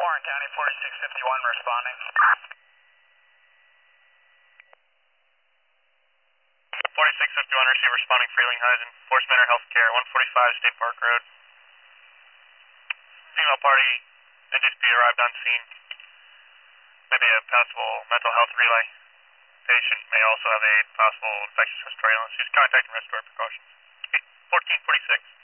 Warren County 4651 responding. 4651, receive responding Frelinghuysen, Force Mentor Healthcare, 145 State Park Road. Female party, NGSP arrived on scene. Maybe a possible mental health relay. Patient may also have a possible infectious respiratory illness. She's contacting respiratory precautions. 1446.